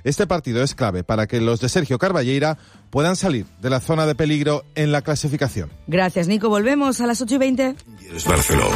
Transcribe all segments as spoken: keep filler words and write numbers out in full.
Este partido es clave para que los de Sergio Carballeira puedan salir de la zona de peligro en la clasificación. Gracias, Nico. Volvemos a las ocho y veinte. Es Barcelona.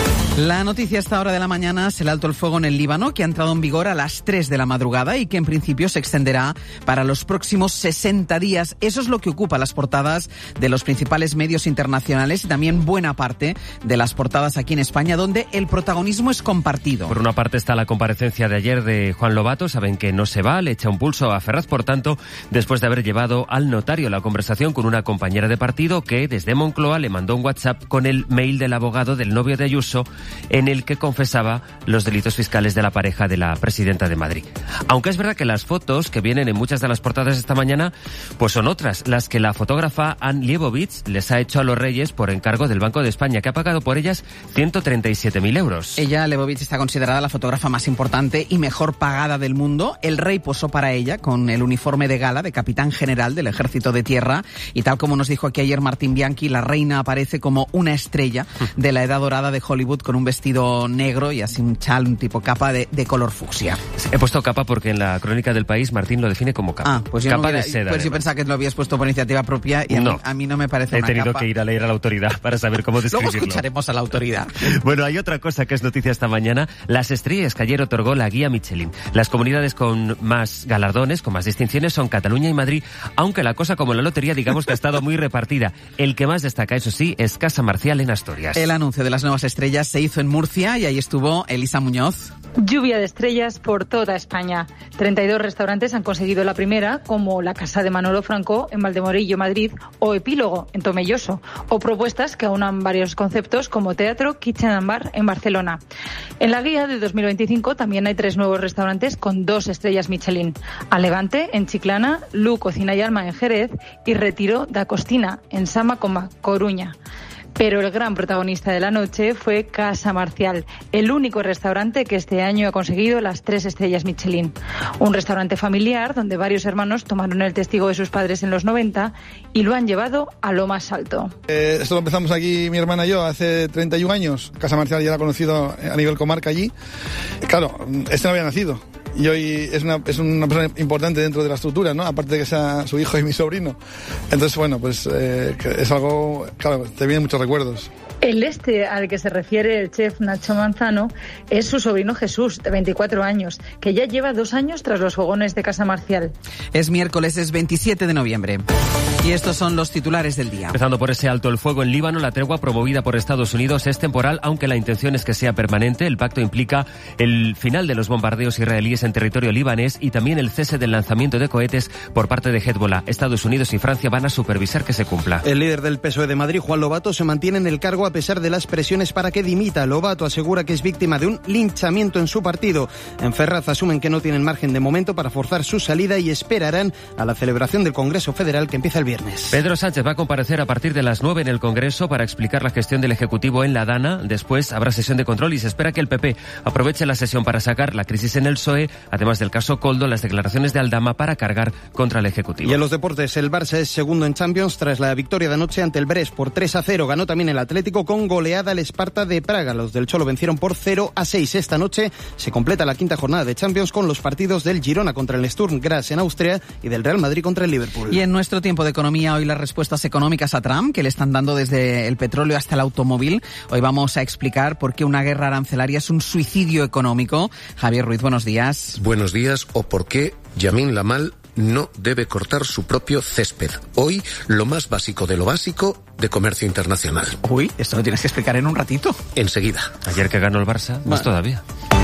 La noticia a esta hora de la mañana es el alto el fuego en el Líbano, que ha entrado en vigor a las tres de la madrugada y que en principio se extenderá para los próximos sesenta días. Eso es lo que ocupa las portadas de los principales medios internacionales y también buena parte de las portadas aquí en España, donde el protagonismo es compartido. Por una parte está la comparecencia de ayer de Juan Lobato. Saben que no se va, le echa un pulso a Ferraz, por tanto, después de haber llevado al notario la conversación con una compañera de partido que desde Moncloa le mandó un WhatsApp con el mail del abogado del novio de Ayuso, en el que confesaba los delitos fiscales de la pareja de la presidenta de Madrid. Aunque es verdad que las fotos que vienen en muchas de las portadas esta mañana pues son otras, las que la fotógrafa Ann Liebowitz les ha hecho a los Reyes por encargo del Banco de España, que ha pagado por ellas ciento treinta y siete mil euros. Ella, Liebowitz, está considerada la fotógrafa más importante y mejor pagada del mundo. El rey posó para ella con el uniforme de gala de capitán general del Ejército de Tierra y, tal como nos dijo aquí ayer Martín Bianchi, la reina aparece como una estrella de la edad dorada de Hollywood, con un vestido negro y así un chal, un tipo capa de, de color fucsia. He puesto capa porque en la Crónica del País Martín lo define como capa. Ah, pues yo capa no hubiera, de seda. Pues yo pensaba que lo habías puesto por iniciativa propia y a, no. mí, a mí no me parece He una tenido capa. que ir a leer a la autoridad para saber cómo describirlo. Luego escucharemos a la autoridad. Bueno, hay otra cosa que es noticia esta mañana. Las estrellas que ayer otorgó la guía Michelin. Las comunidades con más galardones, con más distinciones, son Cataluña y Madrid, aunque la cosa, como en la lotería, digamos que ha estado muy repartida. El que más destaca, eso sí, es Casa Marcial en Asturias. El anuncio de las nuevas estrellas se hizo en Murcia y ahí estuvo Elisa Muñoz. Lluvia de estrellas por toda España. treinta y dos restaurantes han conseguido la primera, como la Casa de Manolo Franco en Valdemorillo, Madrid, o Epílogo en Tomelloso, o propuestas que aunan varios conceptos como teatro, kitchen and bar en Barcelona. En la guía de dos mil veinticinco también hay tres nuevos restaurantes con dos estrellas Michelin: Alevante en Chiclana, Lu Cocina y Alma en Jerez y Retiro da Costina en Sama Coma, Coruña. Pero el gran protagonista de la noche fue Casa Marcial, el único restaurante que este año ha conseguido las tres estrellas Michelin. Un restaurante familiar donde varios hermanos tomaron el testigo de sus padres en los noventa y lo han llevado a lo más alto. Eh, esto lo empezamos aquí mi hermana y yo hace treinta y un años. Casa Marcial ya era conocido a nivel comarca allí. Claro, este no había nacido. Y hoy es una, es una persona importante dentro de la estructura, ¿no? Aparte de que sea su hijo y mi sobrino. Entonces, bueno, pues eh, es algo, claro, te vienen muchos recuerdos. El este al que se refiere el chef Nacho Manzano es su sobrino Jesús, de veinticuatro años, que ya lleva dos años tras los fogones de Casa Marcial. Es miércoles, es veintisiete de noviembre. Y estos son los titulares del día. Empezando por ese alto el fuego en Líbano, la tregua promovida por Estados Unidos es temporal, aunque la intención es que sea permanente. El pacto implica el final de los bombardeos israelíes en territorio libanés y también el cese del lanzamiento de cohetes por parte de Hezbollah. Estados Unidos y Francia van a supervisar que se cumpla. El líder del P S O E de Madrid, Juan Lobato, se mantiene en el cargo a pesar de las presiones para que dimita. Lobato asegura que es víctima de un linchamiento en su partido. En Ferraz asumen que no tienen margen de momento para forzar su salida y esperarán a la celebración del Congreso Federal que empieza el viernes. Pedro Sánchez va a comparecer a partir de las nueve en el Congreso para explicar la gestión del Ejecutivo en la Dana. Después habrá sesión de control y se espera que el P P aproveche la sesión para sacar la crisis en el P S O E, además del caso Koldo, las declaraciones de Aldama para cargar contra el Ejecutivo. Y en los deportes, el Barça es segundo en Champions tras la victoria de anoche ante el Brest por tres a cero. Ganó también el Atlético con goleada al Esparta de Praga. Los del Cholo vencieron por cero a seis. Esta noche se completa la quinta jornada de Champions con los partidos del Girona contra el Sturm Graz en Austria y del Real Madrid contra el Liverpool. Y en nuestro tiempo de economía, hoy las respuestas económicas a Trump que le están dando desde el petróleo hasta el automóvil. Hoy vamos a explicar por qué una guerra arancelaria es un suicidio económico. Javier Ruiz, buenos días. Buenos días. O por qué Yamin Lamal no debe cortar su propio césped. Hoy, lo más básico de lo básico de comercio internacional. Uy, esto lo tienes que explicar en un ratito. Enseguida. Ayer que ganó el Barça, más todavía.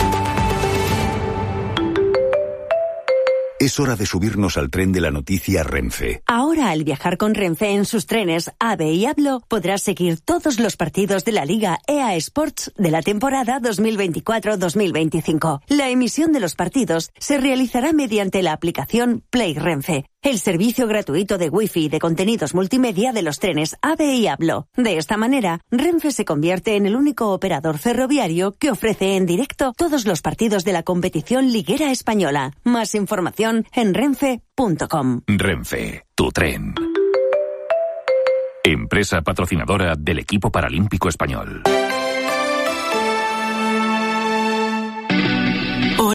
Es hora de subirnos al tren de la noticia Renfe. Ahora, al viajar con Renfe en sus trenes AVE y Hablo, podrás seguir todos los partidos de la Liga E A Sports de la temporada dos mil veinticuatro dos mil veinticinco. La emisión de los partidos se realizará mediante la aplicación Play Renfe, el servicio gratuito de Wi-Fi y de contenidos multimedia de los trenes AVE y Hablo. De esta manera, Renfe se convierte en el único operador ferroviario que ofrece en directo todos los partidos de la competición liguera española. Más información en renfe punto com. Renfe, tu tren. Empresa patrocinadora del equipo paralímpico español.